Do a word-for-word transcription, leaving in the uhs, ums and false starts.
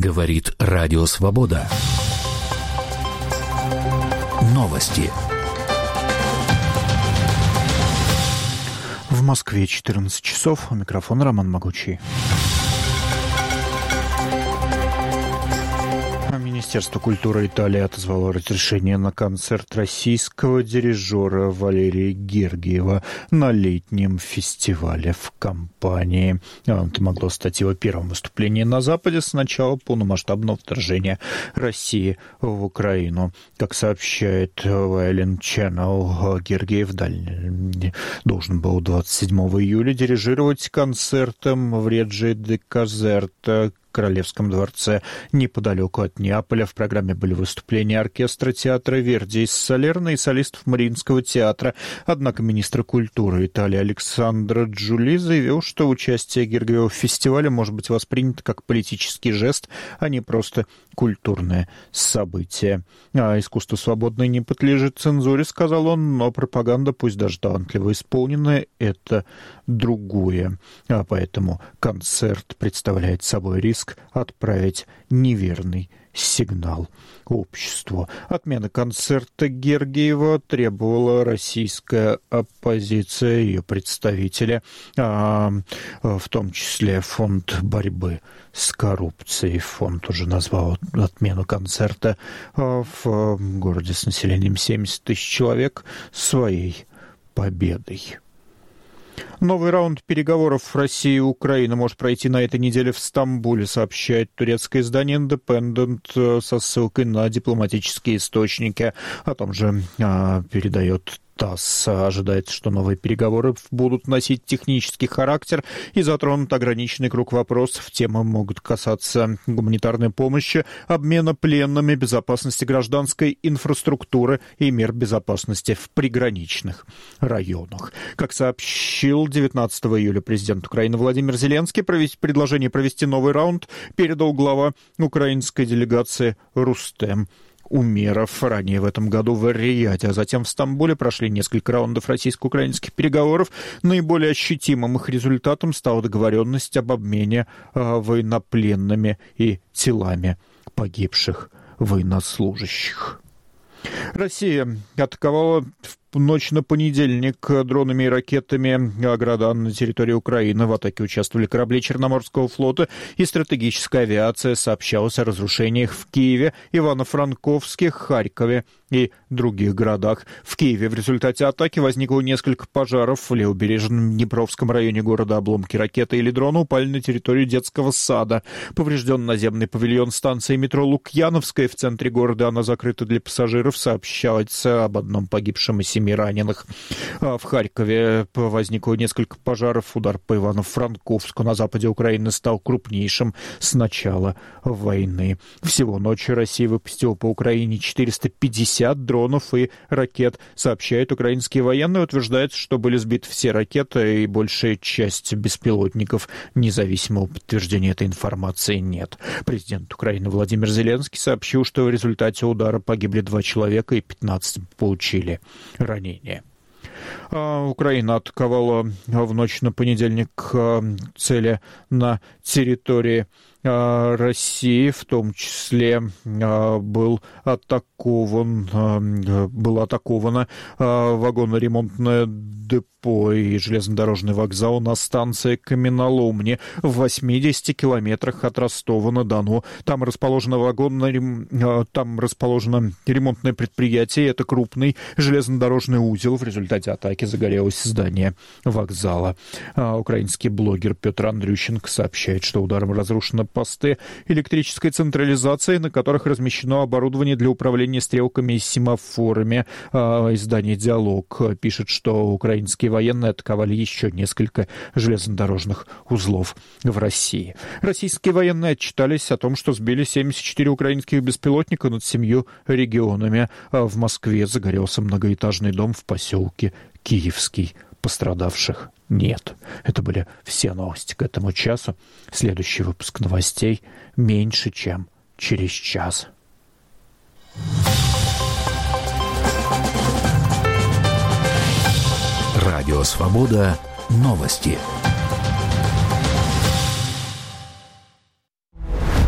Говорит Радио Свобода. Новости. В Москве четырнадцать часов. У микрофона Роман Могучий. Министерство культуры Италии отозвало разрешение на концерт российского дирижера Валерия Гергиева на летнем фестивале в Кампании. Это могло стать его первым выступлением на Западе с начала полномасштабного вторжения России в Украину. Как сообщает Violin Channel, Гергиев должен был двадцать седьмого июля дирижировать концертом в Реджи де Казерта, Королевском дворце неподалеку от Неаполя. В программе были выступления оркестра театра Верди из Салерно и солистов Мариинского театра. Однако министр культуры Италии Александро Джули заявил, что участие Гергиева в фестивале может быть воспринято как политический жест, а не просто культурное событие. А искусство свободное не подлежит цензуре, сказал он, но пропаганда, пусть даже талантливо исполненная, это другое. А поэтому концерт представляет собой риск отправить неверный сигнал обществу. Отмена концерта Гергиева требовала российская оппозиция, ее представители, а, в том числе фонд борьбы с коррупцией. Фонд уже назвал отмену концерта в городе с населением семьдесят тысяч человек своей победой. Новый раунд переговоров России и Украины может пройти на этой неделе в Стамбуле, сообщает турецкое издание Independent со ссылкой на дипломатические источники. О том же а, передает ТАСС. Ожидается, что новые переговоры будут носить технический характер и затронут ограниченный круг вопросов. Темы могут касаться гуманитарной помощи, обмена пленными, безопасности гражданской инфраструктуры и мер безопасности в приграничных районах. Как сообщил девятнадцатого июля президент Украины Владимир Зеленский, провести, предложение провести новый раунд передал глава украинской делегации Рустем Умеров. Ранее в этом году в Эр-Рияде, а затем в Стамбуле прошли несколько раундов российско-украинских переговоров. Наиболее ощутимым их результатом стала договоренность об обмене э, военнопленными и телами погибших военнослужащих. Россия атаковала в ночь на понедельник дронами и ракетами города на территории Украины. В атаке участвовали корабли Черноморского флота и стратегическая авиация. Сообщалось о разрушениях в Киеве, Ивано-Франковске, Харькове и других городах. В Киеве в результате атаки возникло несколько пожаров. В левобережном Днепровском районе города обломки ракеты или дрона упали на территорию детского сада. Поврежден наземный павильон станции метро Лукьяновская. В центре города она закрыта для пассажиров. Сообщается об одном погибшем и семи раненых. В Харькове возникло несколько пожаров. Удар по Ивано-Франковску на западе Украины стал крупнейшим с начала войны. Всего ночью Россия выпустила по Украине четыреста пятьдесят дронов и ракет. Сообщают украинские военные. Утверждается, что были сбиты все ракеты и большая часть беспилотников. Независимого подтверждения этой информации нет. Президент Украины Владимир Зеленский сообщил, что в результате удара погибли два человека и пятнадцать получили ранения. Украина атаковала в ночь на понедельник цели на территории России, в том числе был атакован, было атаковано вагоноремонтное депо и железнодорожный вокзал на станции Каменоломни в восьмидесяти километрах от Ростова-на-Дону. Там расположено вагонно, там расположено ремонтное предприятие. Это крупный железнодорожный узел. В результате атаки загорелось здание вокзала. Украинский блогер Петр Андрющенко сообщает, что ударом разрушено посты электрической централизации, на которых размещено оборудование для управления стрелками и семафорами. Издание «Диалог» пишет, что украинские военные атаковали еще несколько железнодорожных узлов в России. Российские военные отчитались о том, что сбили семьдесят четыре украинских беспилотника над семью регионами. В Москве загорелся многоэтажный дом в поселке Киевский. Пострадавших нет. Это были все новости к этому часу. Следующий выпуск новостей меньше, чем через час. Радио «Свобода». Новости.